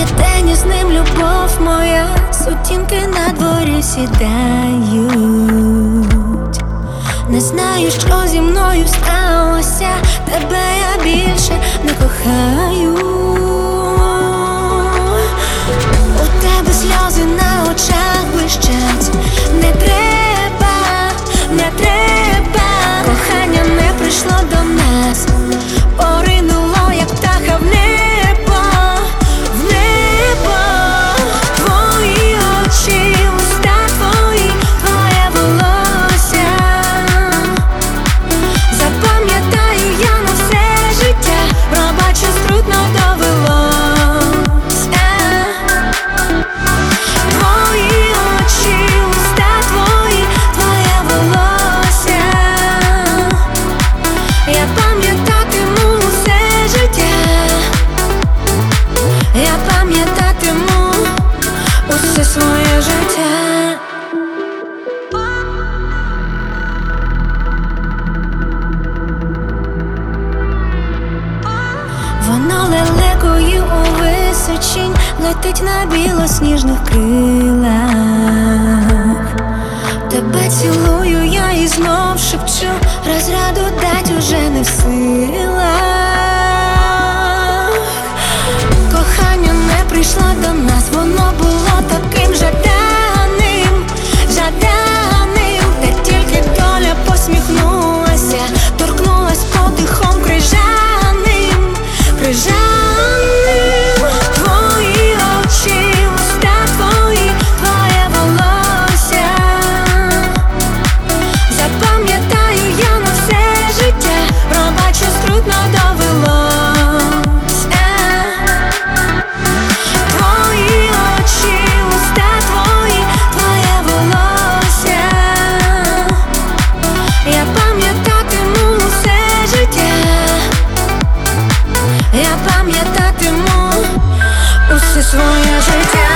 Є день і з ним любов моя, сутінки на дворі сідають. Не знаю, що зі мною сталося, тебе я більше не кохаю. У тебе сльози на очах блищать. Не треба, не треба, кохання не прийшло до нас, поринуло, як птаха в небо, в небо. Твої очі, уста твої, твоє волосся запам'ятаю я на все життя, пробачу, трудно довелося. Твої очі, уста твої, твоє волосся я пам'ятатиму все життя, я пам'ятатиму усе своє життя. Воно лелекою у височінь летить на білосніжних крилах. Тебе цілую я і знов шепчу, розраду дать уже не в силах. Кохання не прийшло до нас, воно було таким жаданим, жаданим. Та тільки доля посміхнулася, торкнулась подихом крижаним, крижаним. Твої очі, уста твої, твоє волосся запам'ятаю я на все життя, пробачу, трудно довелося. Твої очі, уста твої, твоє волосся я пам'ятатиму усе життя, я пам'ятатиму усе своє життя.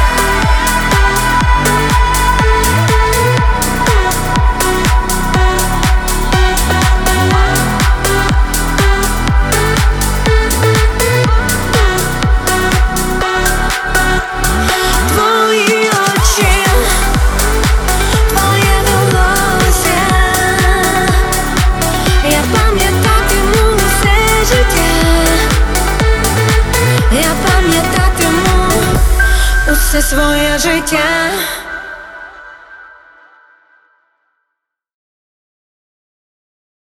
Твої очі, твоє волосся я пам'ятатиму усе життя, я пам'ятатиму усе своє життя.